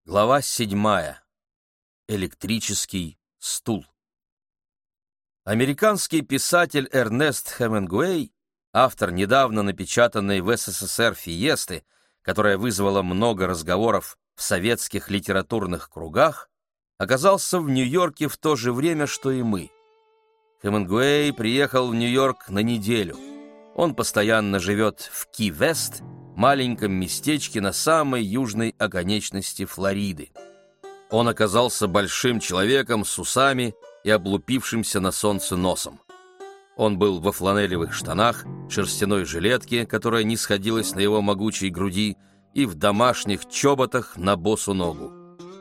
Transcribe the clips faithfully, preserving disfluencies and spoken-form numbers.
Глава седьмая. Электрический стул. Американский писатель Эрнест Хемингуэй, автор недавно напечатанной в СССР «Фиесты», которая вызвала много разговоров в советских литературных кругах, оказался в Нью-Йорке в то же время, что и мы. Хемингуэй приехал в Нью-Йорк на неделю. Он постоянно живет в Ки-Вест, маленьком местечке на самой южной оконечности Флориды. Он оказался большим человеком с усами и облупившимся на солнце носом. Он был во фланелевых штанах, шерстяной жилетке, которая не сходилась на его могучей груди, и в домашних чоботах на босу ногу.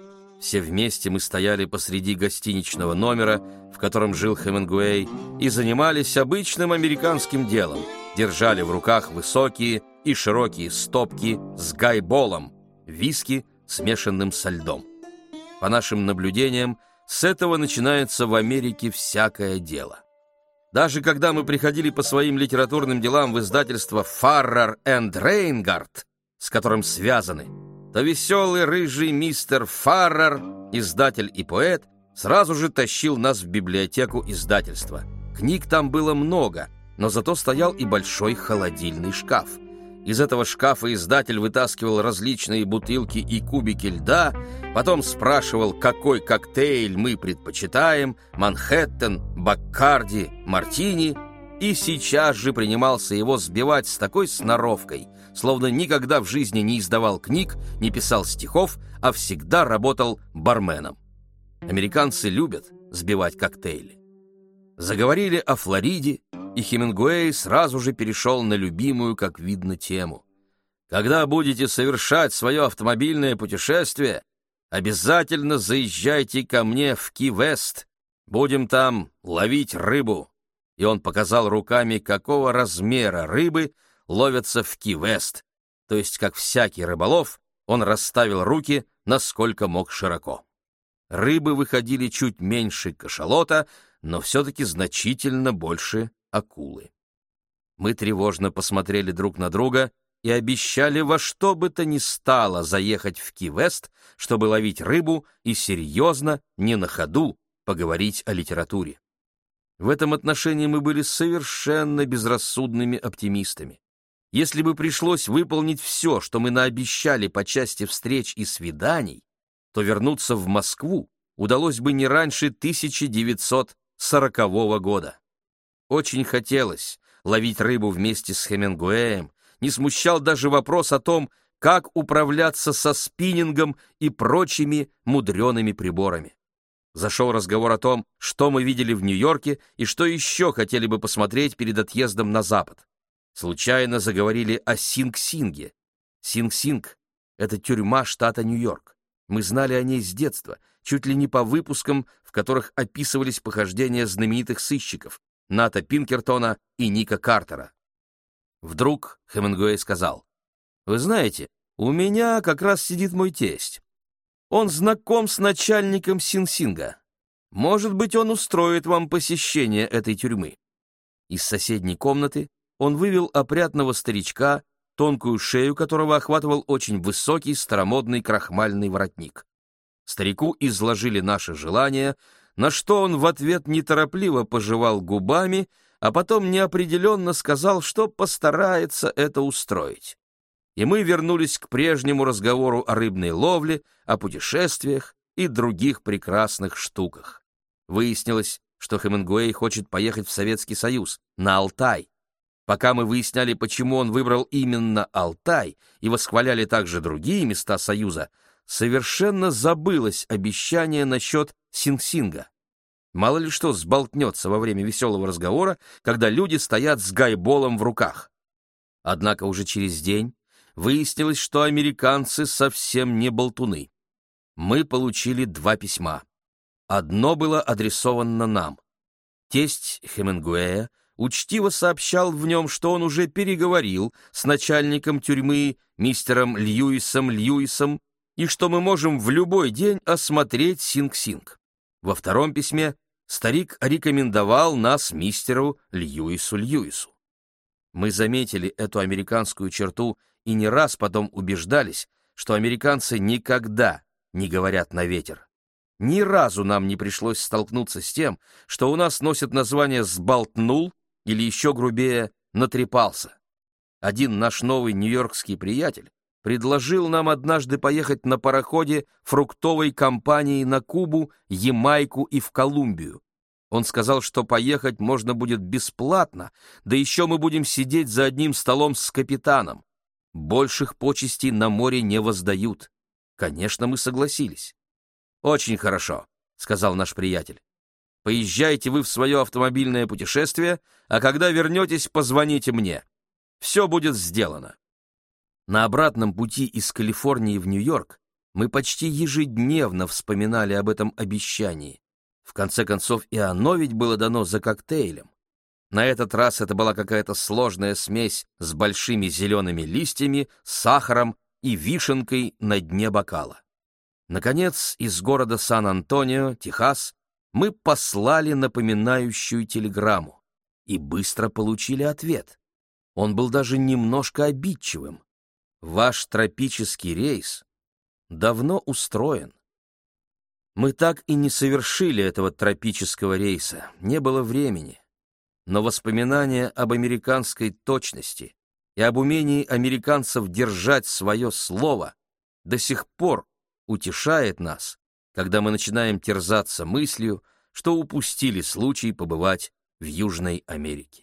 Все вместе мы стояли посреди гостиничного номера, в котором жил Хемингуэй, и занимались обычным американским делом. Держали в руках высокие и широкие стопки с гайболом, виски, смешанным со льдом. По нашим наблюдениям, с этого начинается в Америке всякое дело. Даже когда мы приходили по своим литературным делам в издательство «Фаррар энд Рейнгард», с которым связаны, то веселый рыжий мистер Фаррар, издатель и поэт, сразу же тащил нас в библиотеку издательства. Книг там было много, но зато стоял и большой холодильный шкаф. Из этого шкафа издатель вытаскивал различные бутылки и кубики льда, потом спрашивал, какой коктейль мы предпочитаем, Манхэттен, Баккарди, Мартини, и сейчас же принимался его сбивать с такой сноровкой, словно никогда в жизни не издавал книг, не писал стихов, а всегда работал барменом. Американцы любят сбивать коктейли. Заговорили о Флориде, и Хемингуэй сразу же перешел на любимую, как видно, тему. Когда будете совершать свое автомобильное путешествие, обязательно заезжайте ко мне в Ки-Вест. Будем там ловить рыбу. И он показал руками, какого размера рыбы ловятся в Ки-Вест. То есть, как всякий рыболов, он расставил руки, насколько мог широко. Рыбы выходили чуть меньше кашалота, но все-таки значительно больше акулы. Мы тревожно посмотрели друг на друга и обещали во что бы то ни стало заехать в Ки-Вест, чтобы ловить рыбу и серьезно, не на ходу, поговорить о литературе. В этом отношении мы были совершенно безрассудными оптимистами. Если бы пришлось выполнить все, что мы наобещали по части встреч и свиданий, то вернуться в Москву удалось бы не раньше тысяча девятьсот сорокового года. Очень хотелось ловить рыбу вместе с Хемингуэем, не смущал даже вопрос о том, как управляться со спиннингом и прочими мудреными приборами. Зашел разговор о том, что мы видели в Нью-Йорке и что еще хотели бы посмотреть перед отъездом на Запад. Случайно заговорили о Синг-Синге. Синг-Синг — это тюрьма штата Нью-Йорк. Мы знали о ней с детства, чуть ли не по выпускам, в которых описывались похождения знаменитых сыщиков Ната Пинкертона и Ника Картера. Вдруг Хемингуэй сказал: «Вы знаете, у меня как раз сидит мой тесть. Он знаком с начальником Синг-Синга. Может быть, он устроит вам посещение этой тюрьмы». Из соседней комнаты он вывел опрятного старичка, тонкую шею которого охватывал очень высокий старомодный крахмальный воротник. Старику изложили наши желания, на что он в ответ неторопливо пожевал губами, а потом неопределенно сказал, что постарается это устроить. И мы вернулись к прежнему разговору о рыбной ловле, о путешествиях и других прекрасных штуках. Выяснилось, что Хемингуэй хочет поехать в Советский Союз, на Алтай. Пока мы выясняли, почему он выбрал именно Алтай, и восхваляли также другие места Союза, совершенно забылось обещание насчет Синг-Синга. Мало ли что сболтнется во время веселого разговора, когда люди стоят с гайболом в руках. Однако уже через день выяснилось, что американцы совсем не болтуны. Мы получили два письма. Одно было адресовано нам. Тесть Хемингуэя учтиво сообщал в нем, что он уже переговорил с начальником тюрьмы мистером Льюисом Льюисом, и что мы можем в любой день осмотреть Синг-Синг. Во втором письме старик рекомендовал нас мистеру Льюису Льюису. Мы заметили эту американскую черту и не раз потом убеждались, что американцы никогда не говорят на ветер. Ни разу нам не пришлось столкнуться с тем, что у нас носит название «сболтнул» или еще грубее «натрепался». Один наш новый нью-йоркский приятель предложил нам однажды поехать на пароходе фруктовой компании на Кубу, Ямайку и в Колумбию. Он сказал, что поехать можно будет бесплатно, да еще мы будем сидеть за одним столом с капитаном. Больших почестей на море не воздают. Конечно, мы согласились. «Очень хорошо», — сказал наш приятель. «Поезжайте вы в свое автомобильное путешествие, а когда вернетесь, позвоните мне. Все будет сделано». На обратном пути из Калифорнии в Нью-Йорк мы почти ежедневно вспоминали об этом обещании. В конце концов, и оно ведь было дано за коктейлем. На этот раз это была какая-то сложная смесь с большими зелеными листьями, сахаром и вишенкой на дне бокала. Наконец, из города Сан-Антонио, Техас, мы послали напоминающую телеграмму и быстро получили ответ. Он был даже немножко обидчивым. Ваш тропический рейс давно устроен. Мы так и не совершили этого тропического рейса, не было времени. Но воспоминания об американской точности и об умении американцев держать свое слово до сих пор утешает нас, когда мы начинаем терзаться мыслью, что упустили случай побывать в Южной Америке.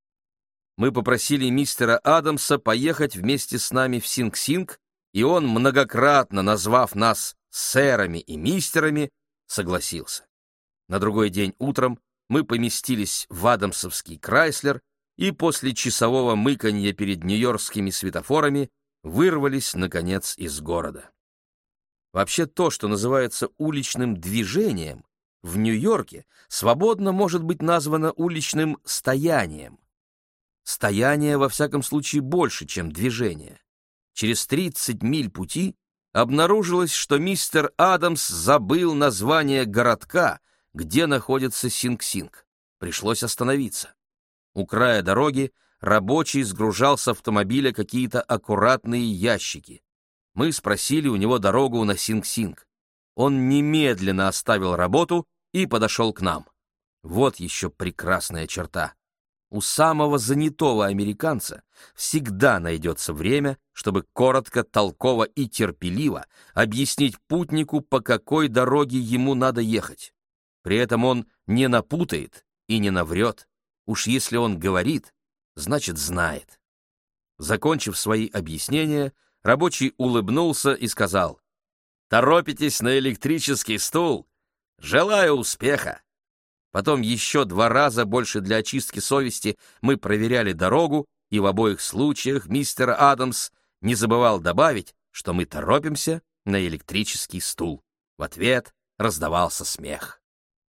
Мы попросили мистера Адамса поехать вместе с нами в Синг-Синг, и он, многократно назвав нас сэрами и мистерами, согласился. На другой день утром мы поместились в адамсовский Крайслер и после часового мыканья перед нью-йоркскими светофорами вырвались, наконец, из города. Вообще то, что называется уличным движением, в Нью-Йорке свободно может быть названо уличным стоянием. Стояние, во всяком случае, больше, чем движение. Через тридцать миль пути обнаружилось, что мистер Адамс забыл название городка, где находится Синг-Синг. Пришлось остановиться. У края дороги рабочий сгружал с автомобиля какие-то аккуратные ящики. Мы спросили у него дорогу на Синг-Синг. Он немедленно оставил работу и подошел к нам. Вот еще прекрасная черта. У самого занятого американца всегда найдется время, чтобы коротко, толково и терпеливо объяснить путнику, по какой дороге ему надо ехать. При этом он не напутает и не наврет. Уж если он говорит, значит знает. Закончив свои объяснения, рабочий улыбнулся и сказал: «Торопитесь на электрический стул? Желаю успеха!» Потом еще два раза, больше для очистки совести, мы проверяли дорогу, и в обоих случаях мистер Адамс не забывал добавить, что мы торопимся на электрический стул. В ответ раздавался смех.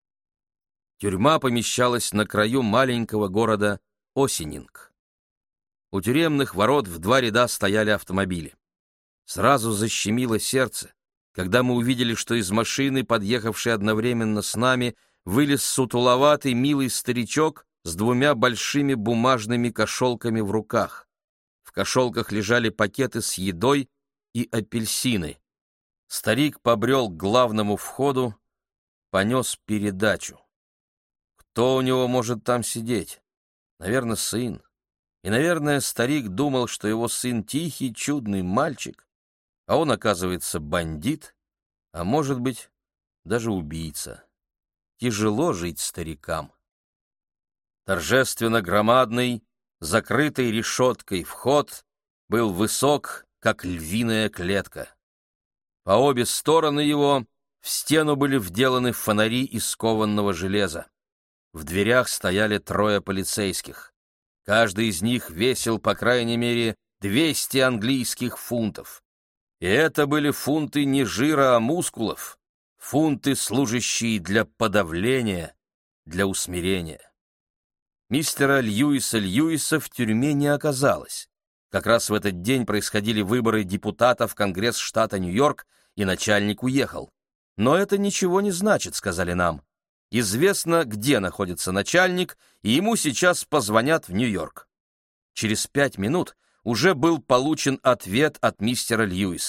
Тюрьма помещалась на краю маленького города Осининг. У тюремных ворот в два ряда стояли автомобили. Сразу защемило сердце, когда мы увидели, что из машины, подъехавшей одновременно с нами, вылез сутуловатый милый старичок с двумя большими бумажными кошелками в руках. В кошелках лежали пакеты с едой и апельсины. Старик побрел к главному входу, понес передачу. Кто у него может там сидеть? Наверное, сын. И, наверное, старик думал, что его сын тихий, чудный мальчик, а он, оказывается, бандит, а может быть, даже убийца. Тяжело жить старикам. Торжественно громадный, закрытый решеткой вход был высок, как львиная клетка. По обе стороны его в стену были вделаны фонари из кованого железа. В дверях стояли трое полицейских. Каждый из них весил, по крайней мере, двести английских фунтов. И это были фунты не жира, а мускулов, фунты, служащие для подавления, для усмирения. Мистера Льюиса Льюиса в тюрьме не оказалось. Как раз в этот день происходили выборы депутата в Конгресс штата Нью-Йорк, и начальник уехал. «Но это ничего не значит», — сказали нам. «Известно, где находится начальник, и ему сейчас позвонят в Нью-Йорк». Через пять минут уже был получен ответ от мистера Льюиса.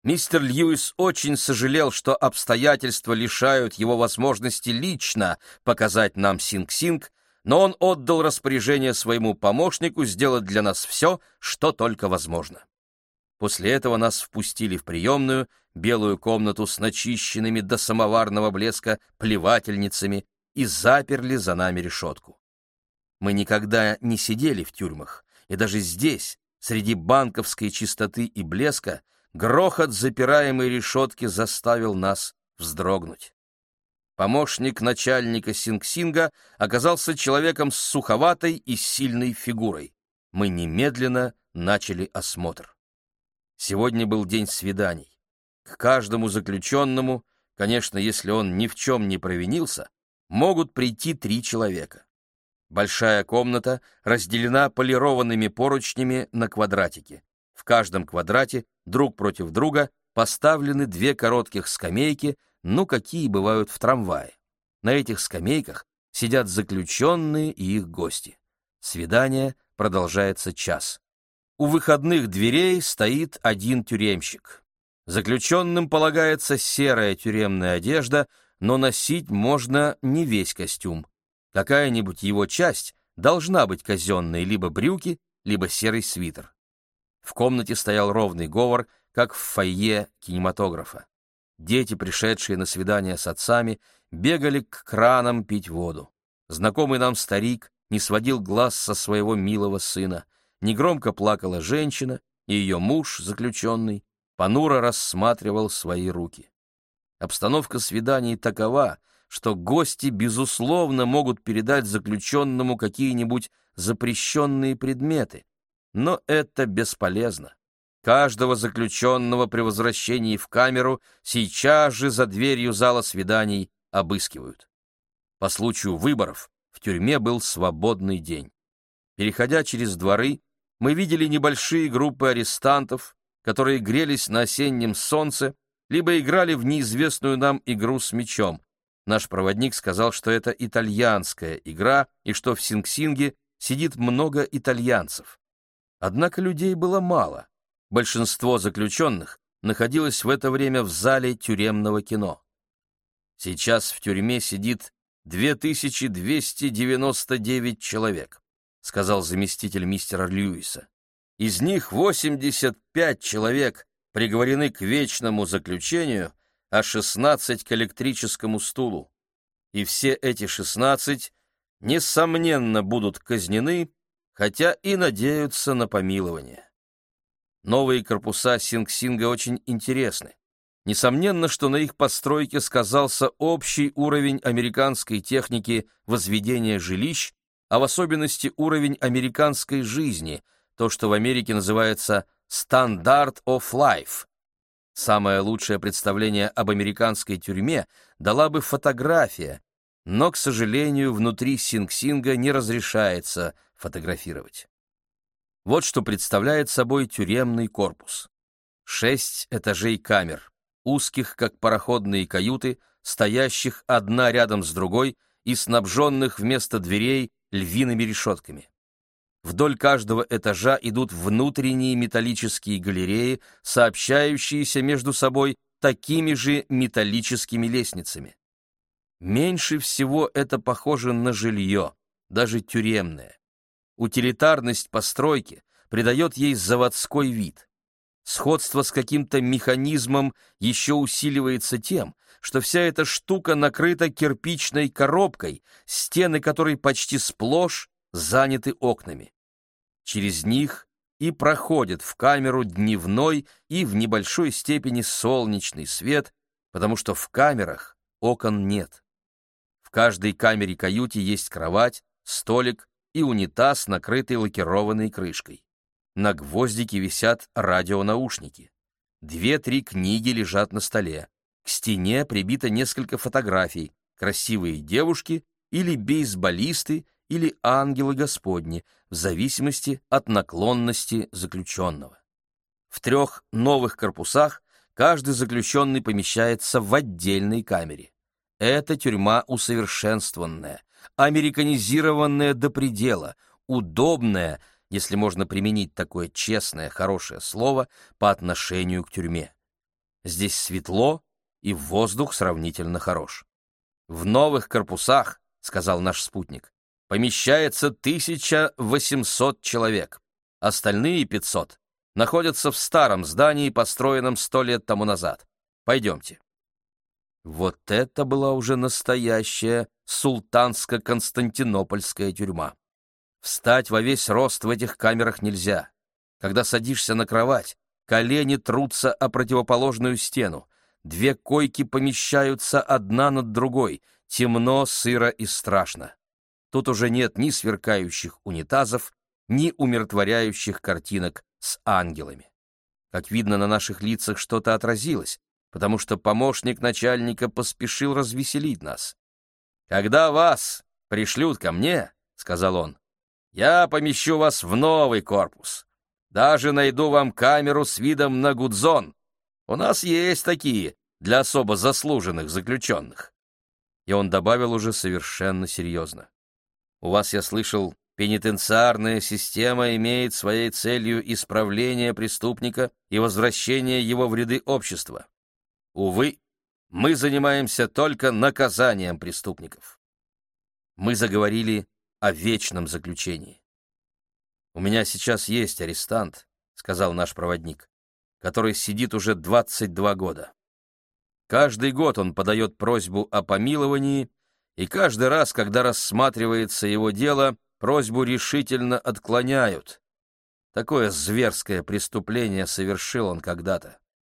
Мистер Льюис очень сожалел, что обстоятельства лишают его возможности лично показать нам Синг-Синг, но он отдал распоряжение своему помощнику сделать для нас все, что только возможно. После этого нас впустили в приемную, белую комнату с начищенными до самоварного блеска плевательницами и заперли за нами решетку. Мы никогда не сидели в тюрьмах, и даже здесь, среди банковской чистоты и блеска, грохот запираемой решетки заставил нас вздрогнуть. Помощник начальника Синг-Синга оказался человеком с суховатой и сильной фигурой. Мы немедленно начали осмотр. Сегодня был день свиданий. К каждому заключенному, конечно, если он ни в чем не провинился, могут прийти три человека. Большая комната разделена полированными поручнями на квадратики. В каждом квадрате друг против друга поставлены две коротких скамейки, ну, какие бывают в трамвае. На этих скамейках сидят заключенные и их гости. Свидание продолжается час. У выходных дверей стоит один тюремщик. Заключенным полагается серая тюремная одежда, но носить можно не весь костюм. Какая-нибудь его часть должна быть казенной, либо брюки, либо серый свитер. В комнате стоял ровный говор, как в фойе кинематографа. Дети, пришедшие на свидание с отцами, бегали к кранам пить воду. Знакомый нам старик не сводил глаз со своего милого сына. Негромко плакала женщина, и ее муж, заключенный, понуро рассматривал свои руки. Обстановка свиданий такова, что гости, безусловно, могут передать заключенному какие-нибудь запрещенные предметы, но это бесполезно. Каждого заключенного при возвращении в камеру сейчас же за дверью зала свиданий обыскивают. По случаю выборов в тюрьме был свободный день. Переходя через дворы, мы видели небольшие группы арестантов, которые грелись на осеннем солнце, либо играли в неизвестную нам игру с мячом. Наш проводник сказал, что это итальянская игра и что в Синг-Синге сидит много итальянцев. Однако людей было мало. Большинство заключенных находилось в это время в зале тюремного кино. Сейчас в тюрьме сидит две тысячи двести девяносто девять человек, сказал заместитель мистера Льюиса. Из них восемьдесят пять человек приговорены к вечному заключению, а шестнадцать к электрическому стулу. И все эти шестнадцать, несомненно, будут казнены, хотя и надеются на помилование. Новые корпуса Синг-Синга очень интересны. Несомненно, что на их постройке сказался общий уровень американской техники возведения жилищ, а в особенности уровень американской жизни, то, что в Америке называется «standard of life». Самое лучшее представление об американской тюрьме дала бы фотография, но, к сожалению, внутри Синг-Синга не разрешается фотографировать. Вот что представляет собой тюремный корпус. Шесть этажей камер, узких, как пароходные каюты, стоящих одна рядом с другой и снабженных вместо дверей львиными решетками. Вдоль каждого этажа идут внутренние металлические галереи, сообщающиеся между собой такими же металлическими лестницами. Меньше всего это похоже на жилье, даже тюремное. Утилитарность постройки придает ей заводской вид. Сходство с каким-то механизмом еще усиливается тем, что вся эта штука накрыта кирпичной коробкой, стены которой почти сплошь заняты окнами. Через них и проходит в камеру дневной и в небольшой степени солнечный свет, потому что в камерах окон нет. В каждой камере-каюте есть кровать, столик и унитаз, накрытый лакированной крышкой. На гвоздике висят радионаушники. Две-три книги лежат на столе. К стене прибито несколько фотографий, красивые девушки или бейсболисты, или ангелы Господни, в зависимости от наклонности заключенного. В трех новых корпусах каждый заключенный помещается в отдельной камере. Это тюрьма усовершенствованная, американизированная до предела, удобная, если можно применить такое честное, хорошее слово, по отношению к тюрьме. Здесь светло, и воздух сравнительно хорош. В новых корпусах, сказал наш спутник, помещается тысяча восемьсот человек. Остальные пятьсот находятся в старом здании, построенном сто лет тому назад. Пойдемте. Вот это была уже настоящая султанско-константинопольская тюрьма. Встать во весь рост в этих камерах нельзя. Когда садишься на кровать, колени трутся о противоположную стену. Две койки помещаются одна над другой. Темно, сыро и страшно. Тут уже нет ни сверкающих унитазов, ни умиротворяющих картинок с ангелами. Как видно, на наших лицах что-то отразилось, потому что помощник начальника поспешил развеселить нас. «Когда вас пришлют ко мне, — сказал он, — я помещу вас в новый корпус. Даже найду вам камеру с видом на Гудзон. У нас есть такие для особо заслуженных заключенных». И он добавил уже совершенно серьезно. «У вас, я слышал, пенитенциарная система имеет своей целью исправление преступника и возвращение его в ряды общества. Увы, мы занимаемся только наказанием преступников». Мы заговорили о вечном заключении. «У меня сейчас есть арестант, — сказал наш проводник, — который сидит уже двадцать два года. Каждый год он подает просьбу о помиловании, и каждый раз, когда рассматривается его дело, просьбу решительно отклоняют. Такое зверское преступление совершил он когда-то.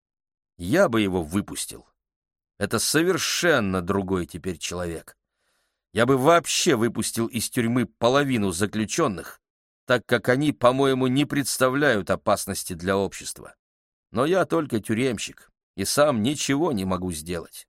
Я бы его выпустил. Это совершенно другой теперь человек. Я бы вообще выпустил из тюрьмы половину заключенных, так как они, по-моему, не представляют опасности для общества. Но я только тюремщик, и сам ничего не могу сделать».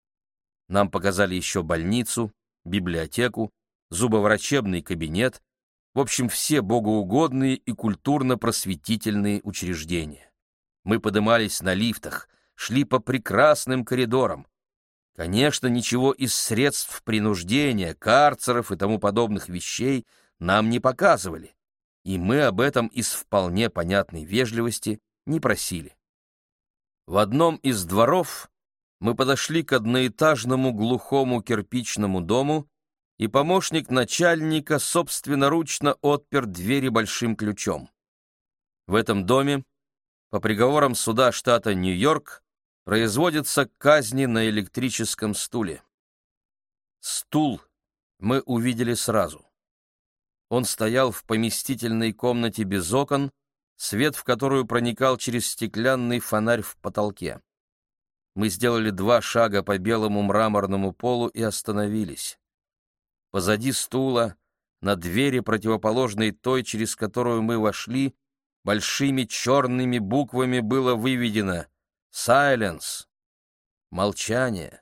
Нам показали еще больницу, библиотеку, зубоврачебный кабинет, в общем, все богоугодные и культурно-просветительные учреждения. Мы подымались на лифтах, шли по прекрасным коридорам. Конечно, ничего из средств принуждения, карцеров и тому подобных вещей нам не показывали, и мы об этом из вполне понятной вежливости не просили. В одном из дворов мы подошли к одноэтажному глухому кирпичному дому, и помощник начальника собственноручно отпер двери большим ключом. В этом доме, по приговорам суда штата Нью-Йорк, производятся казни на электрическом стуле. Стул мы увидели сразу. Он стоял в поместительной комнате без окон, свет в которую проникал через стеклянный фонарь в потолке. Мы сделали два шага по белому мраморному полу и остановились. Позади стула, на двери, противоположной той, через которую мы вошли, большими черными буквами было выведено «Silence» — «Молчание».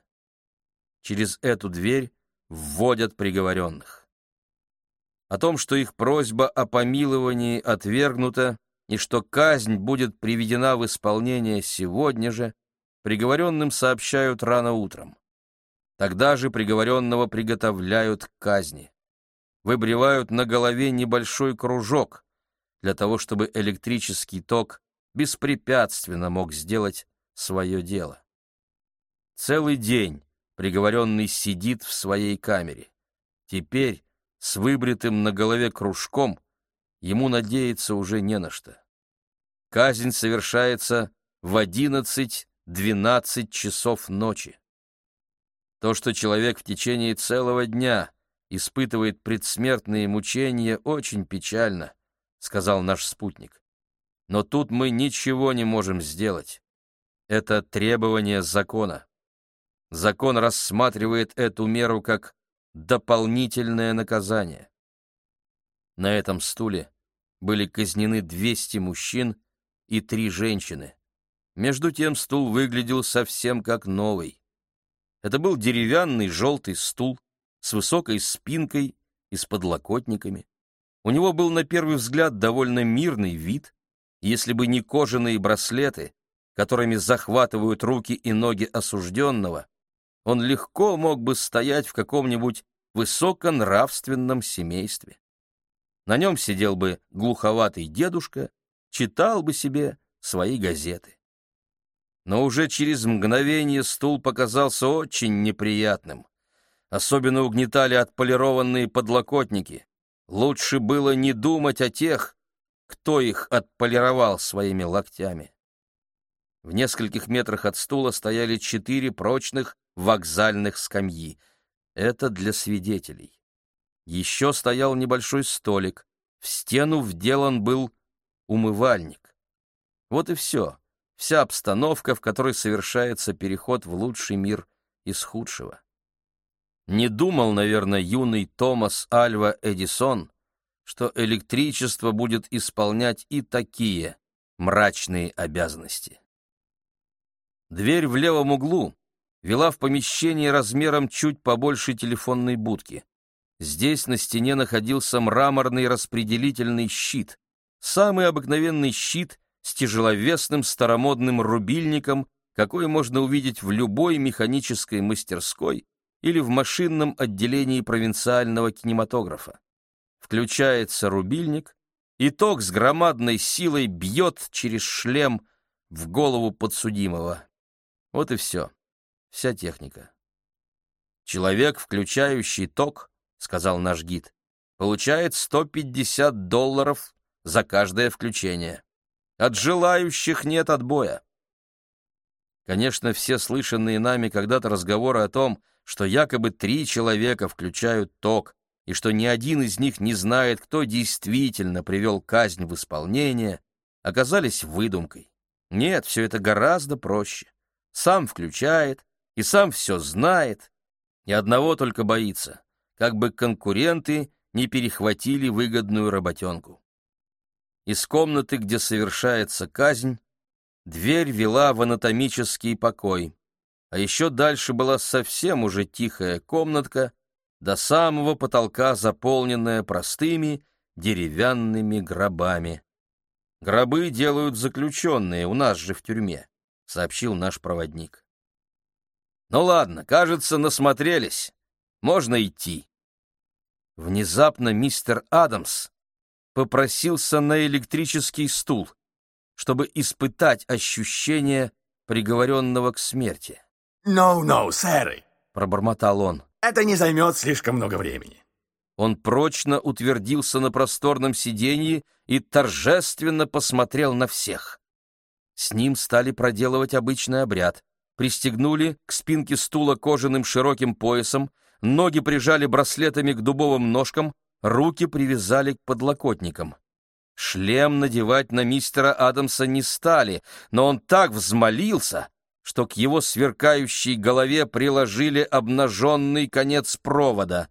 Через эту дверь вводят приговоренных. О том, что их просьба о помиловании отвергнута и что казнь будет приведена в исполнение сегодня же, приговоренным сообщают рано утром. Тогда же приговоренного приготовляют к казни. Выбривают на голове небольшой кружок, для того, чтобы электрический ток беспрепятственно мог сделать свое дело. Целый день приговоренный сидит в своей камере. Теперь, с выбритым на голове кружком, ему надеяться уже не на что. Казнь совершается в одиннадцать-двенадцать часов ночи. То, что человек в течение целого дня испытывает предсмертные мучения, очень печально, — сказал наш спутник. Но тут мы ничего не можем сделать. Это требование закона. Закон рассматривает эту меру как дополнительное наказание. На этом стуле были казнены двести мужчин и три женщины. Между тем стул выглядел совсем как новый. Это был деревянный желтый стул с высокой спинкой и с подлокотниками. У него был на первый взгляд довольно мирный вид, и если бы не кожаные браслеты, которыми захватывают руки и ноги осужденного, он легко мог бы стоять в каком-нибудь высоконравственном семействе. На нем сидел бы глуховатый дедушка, читал бы себе свои газеты. но уже через мгновение стул показался очень неприятным. Особенно угнетали отполированные подлокотники. Лучше было не думать о тех, кто их отполировал своими локтями. В нескольких метрах от стула стояли четыре прочных вокзальных скамьи. Это для свидетелей. Еще стоял небольшой столик. В стену вделан был умывальник. Вот и все. Вся обстановка, в которой совершается переход в лучший мир из худшего. Не думал, наверное, юный Томас Альва Эдисон, что электричество будет исполнять и такие мрачные обязанности. Дверь в левом углу вела в помещение размером чуть побольше телефонной будки. Здесь на стене находился мраморный распределительный щит, самый обыкновенный щит с тяжеловесным старомодным рубильником, какой можно увидеть в любой механической мастерской или в машинном отделении провинциального кинематографа. Включается рубильник, и ток с громадной силой бьет через шлем в голову подсудимого. Вот и все, вся техника. «Человек, включающий ток, — сказал наш гид, — получает сто пятьдесят долларов за каждое включение. От желающих нет отбоя». Конечно, все слышанные нами когда-то разговоры о том, что якобы три человека включают ток, и что ни один из них не знает, кто действительно привел казнь в исполнение, оказались выдумкой. Нет, все это гораздо проще. Сам включает и сам все знает, и одного только боится, как бы конкуренты не перехватили выгодную работенку. Из комнаты, где совершается казнь, дверь вела в анатомический покой, а еще дальше была совсем уже тихая комнатка, до самого потолка заполненная простыми деревянными гробами. «Гробы делают заключенные, у нас же в тюрьме», — сообщил наш проводник. «Ну ладно, кажется, насмотрелись. Можно идти». Внезапно мистер Адамс попросился на электрический стул, чтобы испытать ощущение приговоренного к смерти. «No, no, сэр», — пробормотал он. «это не займет слишком много времени». Он прочно утвердился на просторном сиденье и торжественно посмотрел на всех. С ним стали проделывать обычный обряд. Пристегнули к спинке стула кожаным широким поясом, ноги прижали браслетами к дубовым ножкам, руки привязали к подлокотникам. Шлем надевать на мистера Адамса не стали, но он так взмолился, что к его сверкающей голове приложили обнаженный конец провода.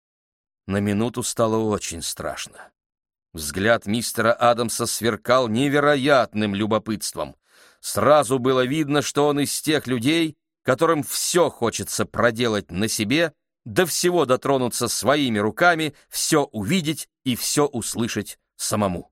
На минуту стало очень страшно. Взгляд мистера Адамса сверкал невероятным любопытством. Сразу было видно, что он из тех людей, которым все хочется проделать на себе, до всего дотронуться своими руками, все увидеть и все услышать самому.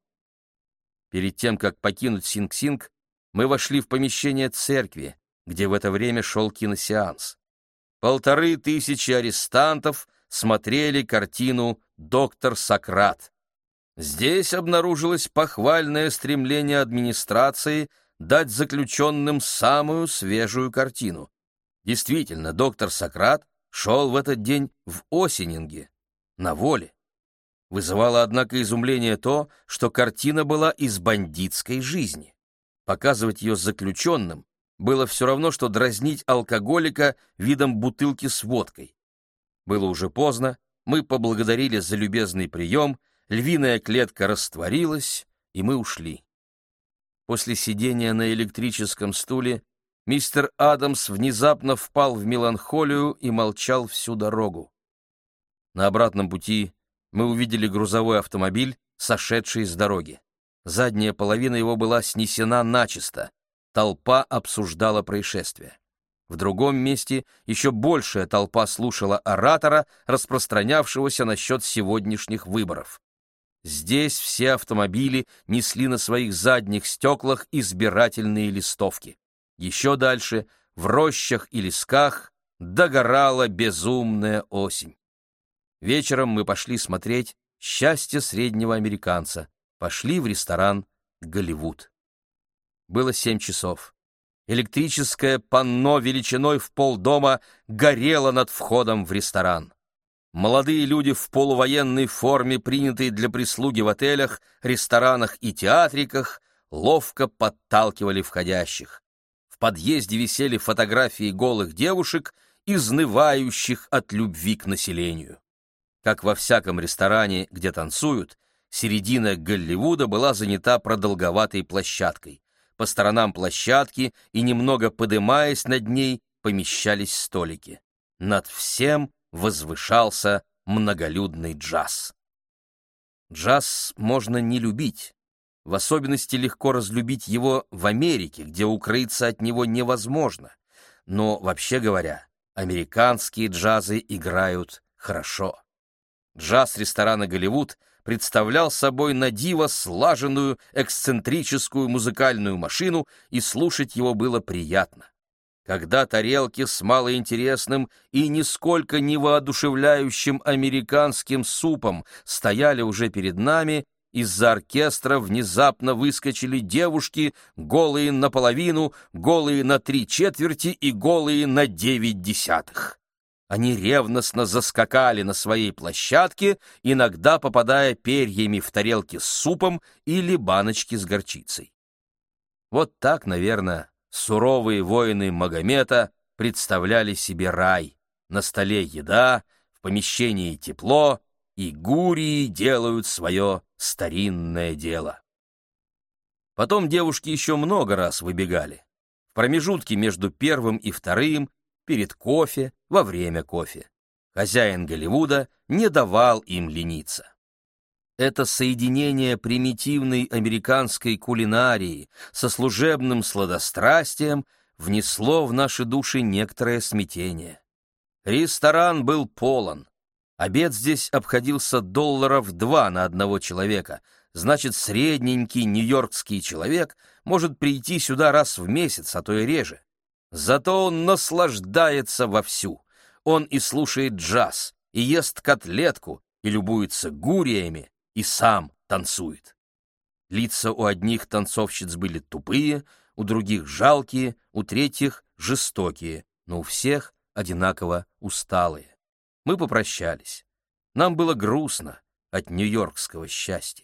Перед тем, как покинуть Синг-Синг, мы вошли в помещение церкви, где в это время шел киносеанс. Полторы тысячи арестантов смотрели картину «Доктор Сократ». Здесь обнаружилось похвальное стремление администрации дать заключенным самую свежую картину. Действительно, доктор Сократ шел в этот день в Осининге, на воле. Вызывало, однако, изумление то, что картина была из бандитской жизни. Показывать ее заключенным было все равно, что дразнить алкоголика видом бутылки с водкой. Было уже поздно, мы поблагодарили за любезный прием, львиная клетка растворилась, и мы ушли. После сидения на электрическом стуле мистер Адамс внезапно впал в меланхолию и молчал всю дорогу. На обратном пути мы увидели грузовой автомобиль, сошедший с дороги. Задняя половина его была снесена начисто. Толпа обсуждала происшествие. В другом месте еще большая толпа слушала оратора, распространявшегося насчет сегодняшних выборов. Здесь все автомобили несли на своих задних стеклах избирательные листовки. Еще дальше, в рощах и лесках, догорала безумная осень. Вечером мы пошли смотреть «Счастье среднего американца», пошли в ресторан «Голливуд». Было семь часов. Электрическое панно величиной в полдома горело над входом в ресторан. Молодые люди в полувоенной форме, принятые для прислуги в отелях, ресторанах и театриках, ловко подталкивали входящих. В подъезде висели фотографии голых девушек, изнывающих от любви к населению. Как во всяком ресторане, где танцуют, середина Голливуда была занята продолговатой площадкой. По сторонам площадки и немного подымаясь над ней, помещались столики. Над всем возвышался многолюдный джаз. Джаз можно не любить. В особенности легко разлюбить его в Америке, где укрыться от него невозможно. Но, вообще говоря, американские джазы играют хорошо. Джаз ресторана «Голливуд» представлял собой на диво слаженную эксцентрическую музыкальную машину, и слушать его было приятно. Когда тарелки с малоинтересным и нисколько не воодушевляющим американским супом стояли уже перед нами, из-за оркестра внезапно выскочили девушки, голые наполовину, голые на три четверти и голые на девять десятых. Они ревностно заскакали на своей площадке, иногда попадая перьями в тарелки с супом или баночки с горчицей. Вот так, наверное, суровые воины Магомета представляли себе рай. На столе еда, в помещении тепло, и гурии делают свое старинное дело. Потом девушки еще много раз выбегали. В промежутке между первым и вторым, перед кофе, во время кофе. Хозяин Голливуда не давал им лениться. Это соединение примитивной американской кулинарии со служебным сладострастием внесло в наши души некоторое смятение. Ресторан был полон. Обед здесь обходился долларов два на одного человека, значит, средненький нью-йоркский человек может прийти сюда раз в месяц, а то и реже. Зато он наслаждается вовсю. Он и слушает джаз, и ест котлетку, и любуется гуриями, и сам танцует. Лица у одних танцовщиц были тупые, у других жалкие, у третьих жестокие, но у всех одинаково усталые. Мы попрощались. Нам было грустно от нью-йоркского счастья.